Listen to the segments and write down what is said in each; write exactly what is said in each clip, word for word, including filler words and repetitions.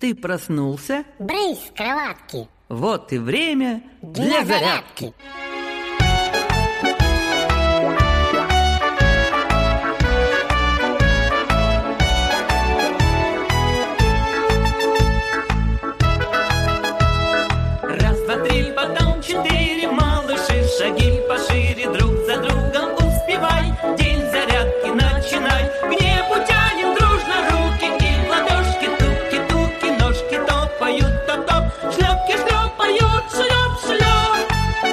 Ты проснулся? Брысь с кроватки. Вот и время для, для зарядки. Раз, два, три, потом четыре, малыши, шаги пошире, друг за другом успевай. День зарядки начинай. К небу тянем дружно руки и ладошки, туки-туки, ножки топают, топ-топ, шлепки шлепают, шлеп-шлеп.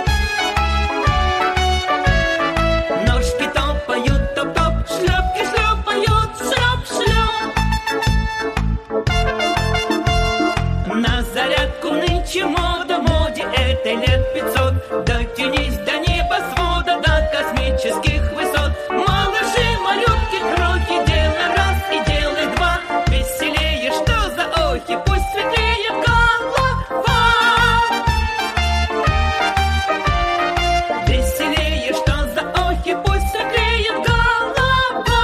Ножки топают, топ-топ, шлепки шлепают, шлеп-шлеп. На зарядку нынче мода, моде это лет пятьсот. Дотянись до небосвода, до космических высот. Малыши, малютки, кроки, делай раз и делай два. Веселее, что за охи, пусть светлее голова. Веселее, что за охи, пусть светлее голова.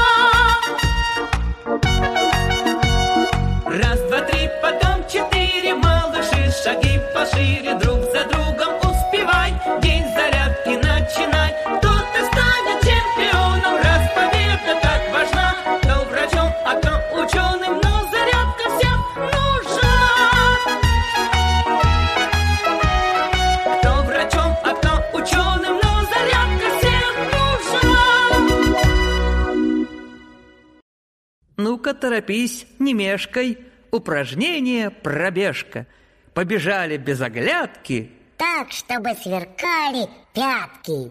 Раз, два, три, потом четыре, малыши, шаги пошире, друг за другом успевай. День зарядки начинай. Кто-то станет чемпионом, раз победа так важна. Кто врачом, а кто ученым, но зарядка всем нужна. Кто врачом, а кто ученым, но зарядка всем нужна. Ну-ка, торопись, не мешкай. Упражнение пробежка. Побежали без оглядки. Так, чтобы сверкали пятки.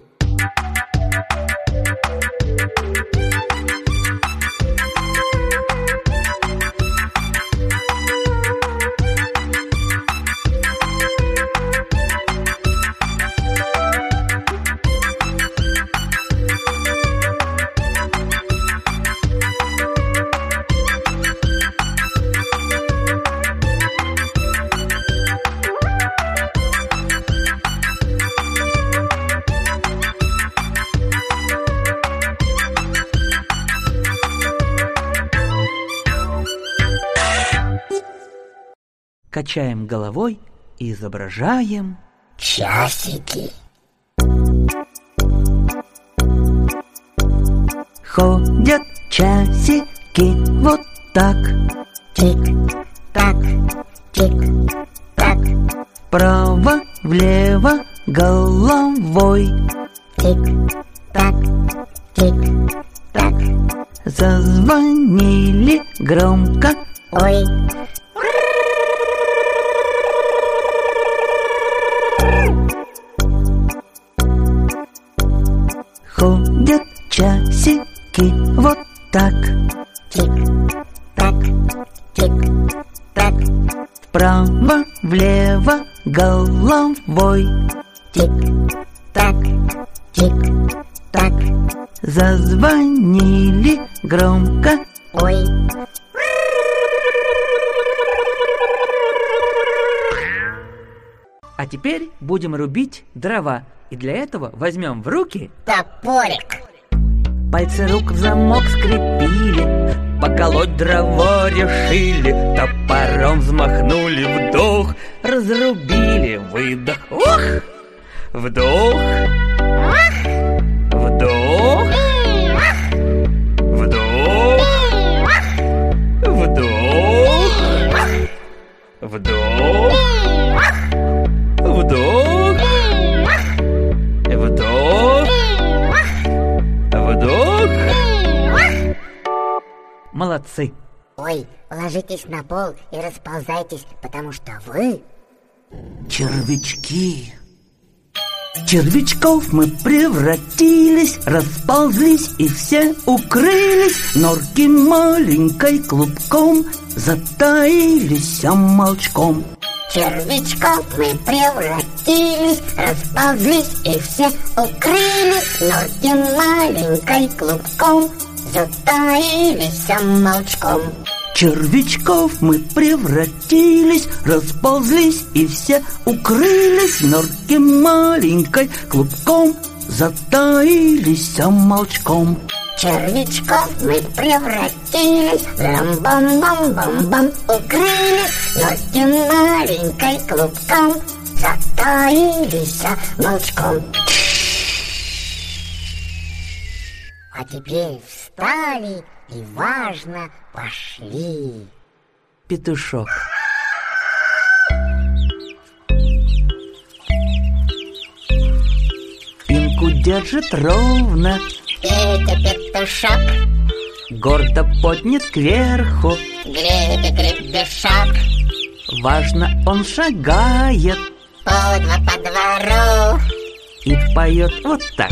Качаем головой и изображаем часики. Ходят часики вот так. Тик-так, тик-так, Вправо-влево головой. тик-так, тик-так. Зазвонили громко. Ой, Ходят часики вот так. тик-так, тик-так, Вправо-влево головой. тик-так, тик-так. Зазвонили громко. Ой, А теперь будем рубить дрова. И для этого возьмем в руки топорик. пальцы рук в замок скрепили, поколоть дрова решили, топором взмахнули, вдох, разрубили, выдох, ух! Вдох, вдох, вдох, вдох, вдох, вдох, вдох, вдох. Молодцы! Ой, ложитесь на пол и расползайтесь, потому что вы... Червячки. В червячков мы превратились, расползлись и все укрылись. Норки маленькой клубком затаились молчком. Червячков мы превратились, расползлись и все укрылись. Норки маленькой клубком затаились молчком. Червячков мы превратились, расползлись и все укрылись. Норки маленькой клубком затаились молчком. червячков мы превратились, рам-бам-бам-бам-бам укрылись, ножки маленькой клубком затаились молчком. А теперь встали и важно пошли. Петушок. Спинку держит ровно, Петя петушок, гордо поднят кверху. гребе-гребешок, Важно он шагает по два по двору. и поет вот так.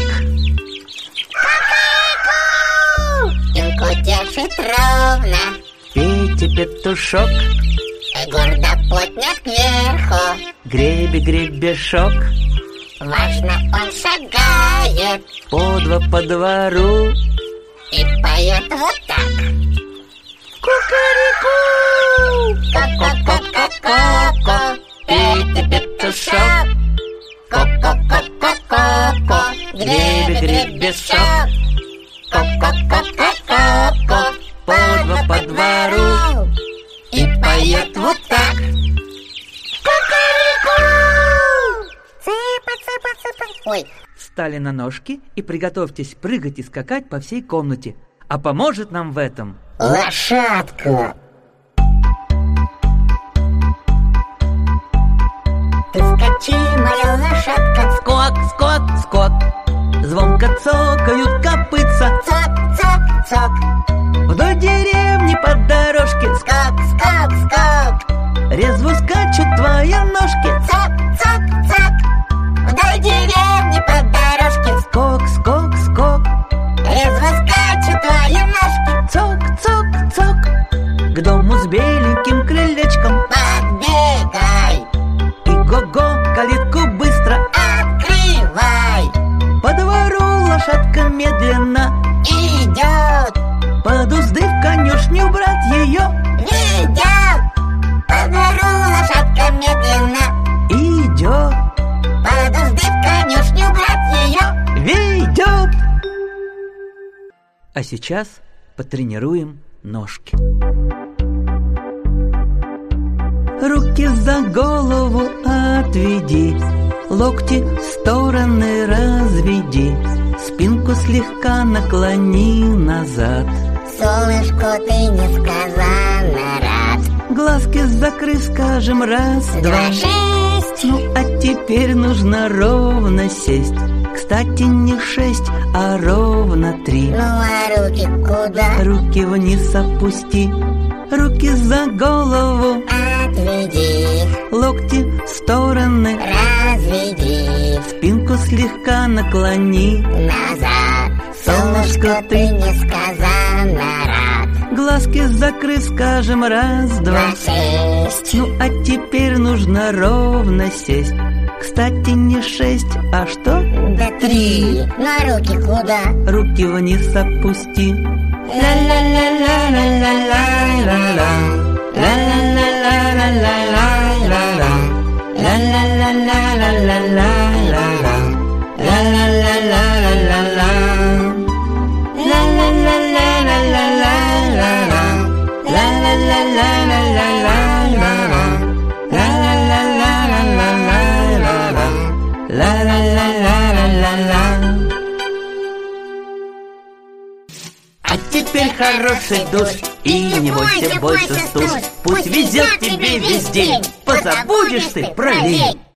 Спинку держит ровно, Петя петушок, гордо поднят кверху. гребе-гребешок, Важно он шагает по два по двору. и поет вот так. Кукареку! Ко-ко-ко-ко-ко-ко, Петя петушок, ко-ко-ко-ко-ко-ко, гребе-гребешок, ко-ко-ко-ко-ко-ко, По два по двору. и поет вот так. Кукареку! Цыпа, цыпа, цыпа. Ой, Встали на ножки и приготовьтесь прыгать и скакать по всей комнате. А поможет нам в этом лошадка. Ты скачи, моя лошадка, скок, скок, скок. Звонко цокают копытца. цок, цок, цок, Вдоль деревни по дорожке скок, скок, скок, резво скачут твои ножки. цок, цок, цок, вдоль деревни по дорожке, Скок, скок, скок. резво скачут твои ножки. Цок, цок, цок. К дому с беленьким крылечком. Подбегай, И го-го, калитку быстро. открывай, По двору лошадка медленно. идет, Под узды в конюшню брать ее. ведет, по двору лошадка медленно, Идет, под узды в конюшню брать ее. ведет. А сейчас потренируем ножки. Руки за голову отведи, локти в стороны разведи, спинку слегка наклони назад. Солнышку ты несказанно рад. Глазки закрыв, скажем раз, два. Два, шесть, Ну а теперь нужно ровно сесть. Кстати, не шесть, а ровно три. ну а руки куда? Руки вниз опусти, руки за голову, Отведи, локти в стороны, разведи, спинку слегка наклони. назад. Солнышку ты несказанно рад. Глазки закрыв, скажем раз, два. Два, шесть, Ну а теперь нужно ровно сесть. Кстати, не шесть, а что? да три. Ну а руки куда? Руки вниз опусти. Ла-ла-ла-ла-ла-ла-ла-ла. Ла-ла-ла-ла-ла-ла-ла-ла. Ла-ла-ла-ла-ла-ла-ла-ла. Ла-ла-ла-ла-ла-ла-ла. Ла-ла-ла-ла-ла-ла-ла-ла. Ла-ла-ла-ла-ла-ла-ла-ла. Ла-ла-ла-ла-ла-ла-ла-ла. Ла-ла-ла-ла-ла-ла-ла. А теперь хороший душ, и не бойся больше стуж. Пусть везет тебе весь день, позабудешь ты про лень.